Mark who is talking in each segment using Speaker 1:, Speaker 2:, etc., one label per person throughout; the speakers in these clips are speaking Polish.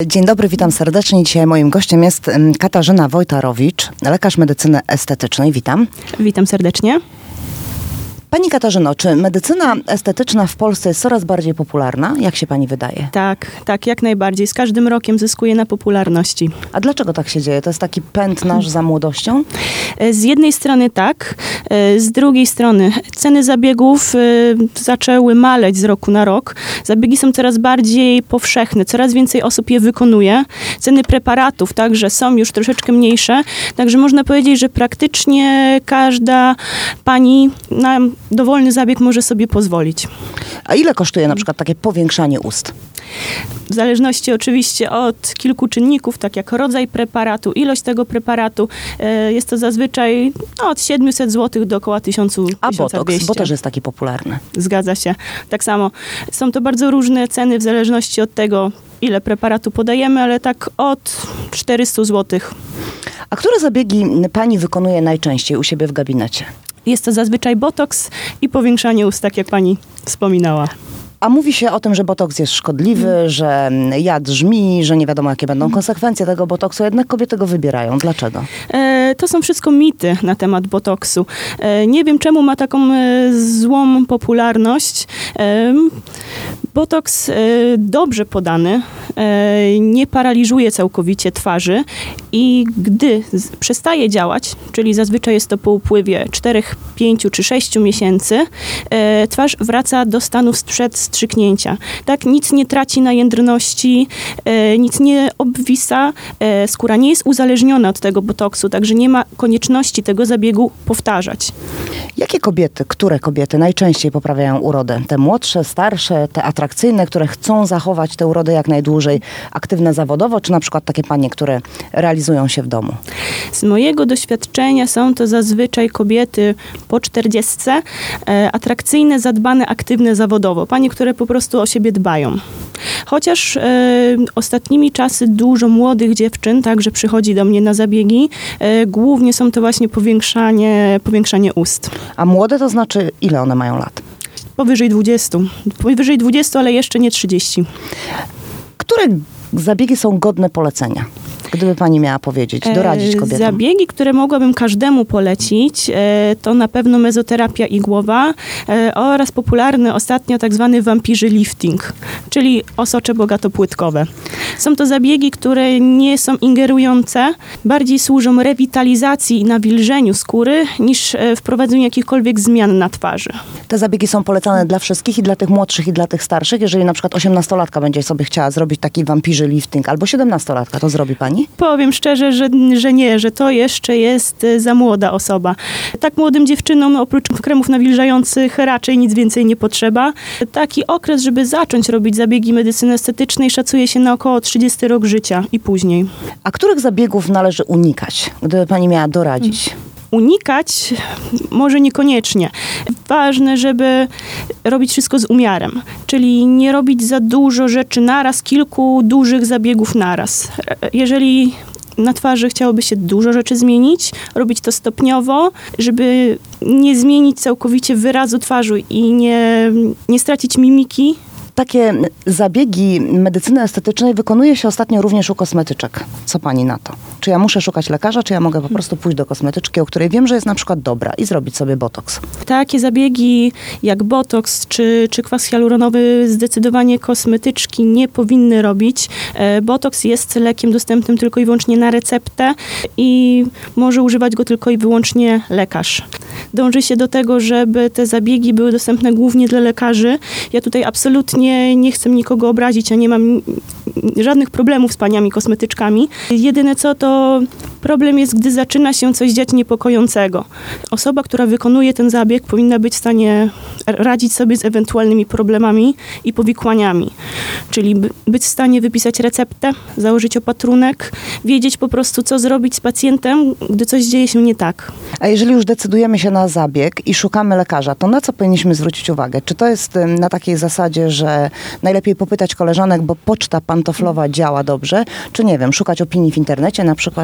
Speaker 1: Dzień dobry, witam serdecznie. Dzisiaj moim gościem jest Katarzyna Wojtarowicz, lekarz medycyny estetycznej. Witam.
Speaker 2: Witam serdecznie.
Speaker 1: Pani Katarzyno, czy medycyna estetyczna w Polsce jest coraz bardziej popularna? Jak się pani wydaje?
Speaker 2: Tak, jak najbardziej. Z każdym rokiem zyskuje na popularności.
Speaker 1: A dlaczego tak się dzieje? To jest taki pęd nasz za młodością?
Speaker 2: Z jednej strony tak, z drugiej strony ceny zabiegów zaczęły maleć z roku na rok. Zabiegi są coraz bardziej powszechne, coraz więcej osób je wykonuje. Ceny preparatów także są już troszeczkę mniejsze, także można powiedzieć, że praktycznie każda pani na dowolny zabieg może sobie pozwolić.
Speaker 1: A ile kosztuje na przykład takie powiększanie ust?
Speaker 2: W zależności oczywiście od kilku czynników, tak jak rodzaj preparatu, ilość tego preparatu, jest to zazwyczaj od 700 zł do około 1200.
Speaker 1: A botoks, bo też jest taki popularny.
Speaker 2: Zgadza się. Tak samo. Są to bardzo różne ceny w zależności od tego, ile preparatu podajemy, ale tak od 400 zł.
Speaker 1: A które zabiegi pani wykonuje najczęściej u siebie w gabinecie?
Speaker 2: Jest to zazwyczaj botoks i powiększanie ust, tak jak pani wspominała.
Speaker 1: A mówi się o tym, że botoks jest szkodliwy, że jad żmi, że nie wiadomo, jakie będą konsekwencje tego botoksu, jednak kobiety go wybierają. Dlaczego?
Speaker 2: To są wszystko mity na temat botoksu. Nie wiem, czemu ma taką złą popularność. Botoks dobrze podany nie paraliżuje całkowicie twarzy i gdy przestaje działać, czyli zazwyczaj jest to po upływie 4, 5 czy 6 miesięcy, twarz wraca do stanu sprzed wstrzyknięcia. Tak, nic nie traci na jędrności, nic nie obwisa, skóra nie jest uzależniona od tego botoksu, także nie ma konieczności tego zabiegu powtarzać.
Speaker 1: Które kobiety najczęściej poprawiają urodę? Te młodsze, starsze, te atrakcyjne, które chcą zachować tę urodę jak najdłużej, aktywne zawodowo, czy na przykład takie panie, które realizują się w domu?
Speaker 2: Z mojego doświadczenia są to zazwyczaj kobiety po 40, atrakcyjne, zadbane, aktywne zawodowo. Panie, które po prostu o siebie dbają. Chociaż ostatnimi czasy dużo młodych dziewczyn także przychodzi do mnie na zabiegi. Głównie są to właśnie powiększanie ust.
Speaker 1: A młode to znaczy ile one mają lat?
Speaker 2: Powyżej 20. Powyżej 20, ale jeszcze nie 30.
Speaker 1: Które zabiegi są godne polecenia? Gdyby pani miała powiedzieć, doradzić kobietom.
Speaker 2: Zabiegi, które mogłabym każdemu polecić, to na pewno mezoterapia igłowa oraz popularny ostatnio tak zwany vampirzy lifting, czyli osocze bogatopłytkowe. Są to zabiegi, które nie są ingerujące, bardziej służą rewitalizacji i nawilżeniu skóry niż wprowadzeniu jakichkolwiek zmian na twarzy.
Speaker 1: Te zabiegi są polecane dla wszystkich, i dla tych młodszych, i dla tych starszych. Jeżeli na przykład 18-latka będzie sobie chciała zrobić taki vampirzy lifting, albo 17-latka, to zrobi pani?
Speaker 2: Powiem szczerze, że nie, że to jeszcze jest za młoda osoba. Tak młodym dziewczynom oprócz kremów nawilżających raczej nic więcej nie potrzeba. Taki okres, żeby zacząć robić zabiegi medycyny estetycznej, szacuje się na około 30 rok życia i później.
Speaker 1: A których zabiegów należy unikać, gdyby pani miała doradzić?
Speaker 2: Unikać może niekoniecznie. Ważne, żeby robić wszystko z umiarem, czyli nie robić za dużo rzeczy naraz, kilku dużych zabiegów naraz. Jeżeli na twarzy chciałoby się dużo rzeczy zmienić, robić to stopniowo, żeby nie zmienić całkowicie wyrazu twarzy i nie stracić mimiki.
Speaker 1: Takie zabiegi medycyny estetycznej wykonuje się ostatnio również u kosmetyczek. Co pani na to? Czy ja muszę szukać lekarza, czy ja mogę po prostu pójść do kosmetyczki, o której wiem, że jest na przykład dobra, i zrobić sobie botoks?
Speaker 2: Takie zabiegi jak botoks czy kwas hialuronowy zdecydowanie kosmetyczki nie powinny robić. Botoks jest lekiem dostępnym tylko i wyłącznie na receptę i może używać go tylko i wyłącznie lekarz. Dąży się do tego, żeby te zabiegi były dostępne głównie dla lekarzy. Ja tutaj absolutnie nie chcę nikogo obrazić, ja nie mam żadnych problemów z paniami kosmetyczkami. Jedyne co, to problem jest, gdy zaczyna się coś dziać niepokojącego. Osoba, która wykonuje ten zabieg, powinna być w stanie radzić sobie z ewentualnymi problemami i powikłaniami. Czyli być w stanie wypisać receptę, założyć opatrunek, wiedzieć po prostu, co zrobić z pacjentem, gdy coś dzieje się nie tak.
Speaker 1: A jeżeli już decydujemy się na zabieg i szukamy lekarza, to na co powinniśmy zwrócić uwagę? Czy to jest na takiej zasadzie, że najlepiej popytać koleżanek, bo poczta pantoflowa działa dobrze, czy nie wiem, szukać opinii w internecie na przykład?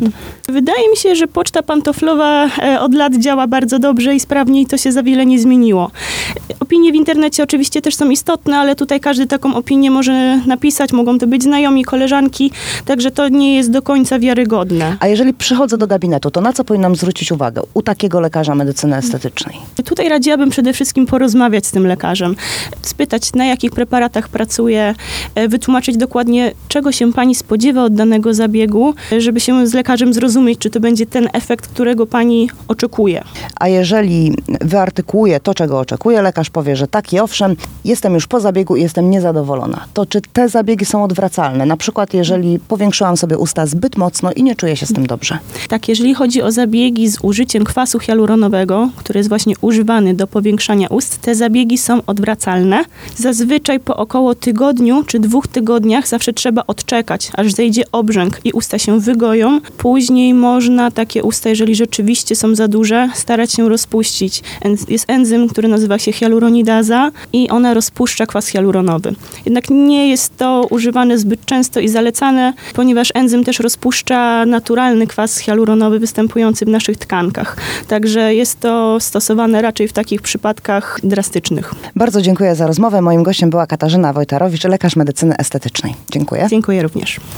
Speaker 2: Wydaje mi się, że poczta pantoflowa od lat działa bardzo dobrze i sprawnie i to się za wiele nie zmieniło. Opinie w internecie oczywiście też są istotne, ale tutaj każdy taką opinię może napisać, mogą to być znajomi, koleżanki, także to nie jest do końca wiarygodne.
Speaker 1: A jeżeli przychodzę do gabinetu, to na co powinnam zwrócić uwagę u takiego lekarza medycyny estetycznej?
Speaker 2: Tutaj radziłabym przede wszystkim porozmawiać z tym lekarzem, spytać, na jakich preparatach pracuje, wytłumaczyć dokładnie, czego się pani spodziewa od danego zabiegu, żeby się z lekarzem zrozumieć, czy to będzie ten efekt, którego pani oczekuje.
Speaker 1: A jeżeli wyartykułuję to, czego oczekuję, lekarz powie, że tak i owszem, jestem już po zabiegu i jestem niezadowolona. To czy te zabiegi są odwracalne? Na przykład jeżeli powiększyłam sobie usta zbyt mocno i nie czuję się z tym dobrze.
Speaker 2: Tak, jeżeli chodzi o zabiegi z użyciem kwasu hialuronowego, który jest właśnie używany do powiększania ust, te zabiegi są odwracalne. Zazwyczaj po około tygodniu czy 2 tygodniach zawsze trzeba odczekać, aż zejdzie obrzęk i usta się wygoją. Później można takie usta, jeżeli rzeczywiście są za duże, starać się rozpuścić. Jest enzym, który nazywa się hialuronidaza i ona rozpuszcza kwas hialuronowy. Jednak nie jest to używane zbyt często i zalecane, ponieważ enzym też rozpuszcza naturalny kwas hialuronowy występujący w naszych tkankach. Także jest to stosowane raczej w takich przypadkach drastycznych.
Speaker 1: Bardzo dziękuję za rozmowę. Moim gościem była Katarzyna Wojtarowicz, lekarz medycyny estetycznej. Dziękuję.
Speaker 2: Dziękuję również.